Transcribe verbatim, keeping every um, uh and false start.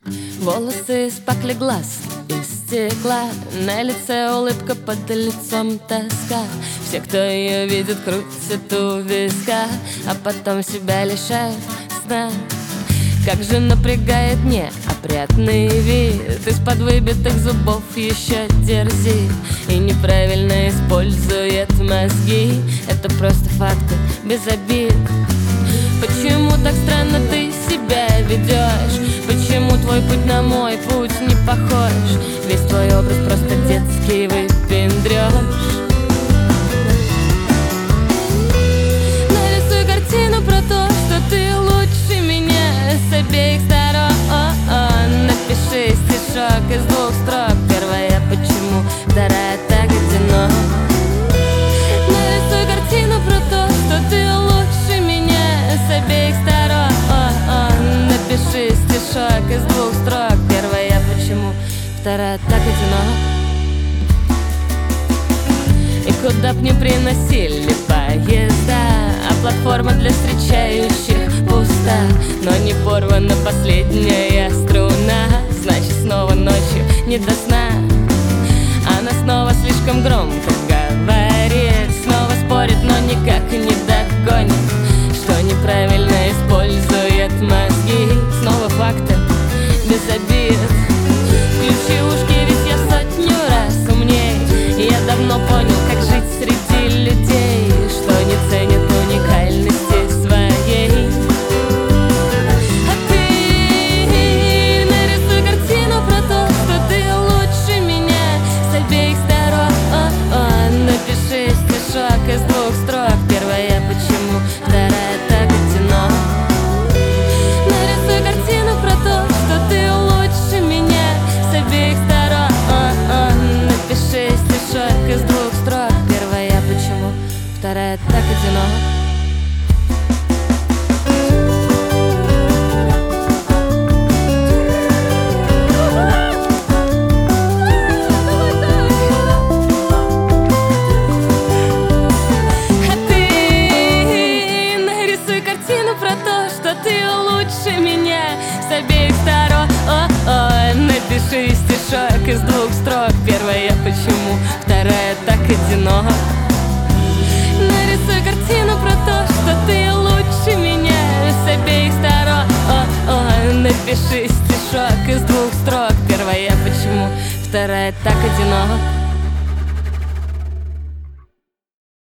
Волосы из пакли, глаз из стекла, на лице улыбка, под лицом тоска. Все, кто ее видит, крутят у виска, а потом себя лишают сна. Как же напрягает неопрятный вид, из-под выбитых зубов еще дерзит и неправильно использует мозги. Это просто факты без обид. Почему так странно ты себя ведешь? Почему твой путь на мой путь не похож? Весь твой образ просто детский выпендрёж. Нарисуй картину про то, что ты лучше меня с обеих сторон. Напиши стишок из двух строк. Первая почему, вторая так одинока. Нарисуй картину про то, что ты лучше меня с обеих сторон. Напиши стишок из двух строк. Первая почему, вторая так одинока. И куда б ни приносили поезда, а платформа для встречающих пуста, но не порвана последняя струна. Значит, снова ночью не до сна. Она снова слишком громко говорит, снова спорит, но никак не догонит, что неправильно использует мозги. Снова факты без обид. Включи ушки, ведь я сотню раз умней. Я давно понял, как жить среди людей, что не ценят уникальности своей. А ты нарисуй картину про то, что ты лучше меня с обеих сторон. Напиши стишок из двух строк. Первая почему, вторая так одинока. Нарисуй картину про то, что ты лучше меня с обеих сторон. Напиши стишок из двух строк. Первая почему, вторая так одинока. С обеих сторон. О-о, напиши стишок из двух строк. Первая почему, вторая так одинока. Нарисуй картину про то, что ты лучше меня с обеих сторон. О-о, напиши стишок из двух строк. Первая почему, вторая так одинока.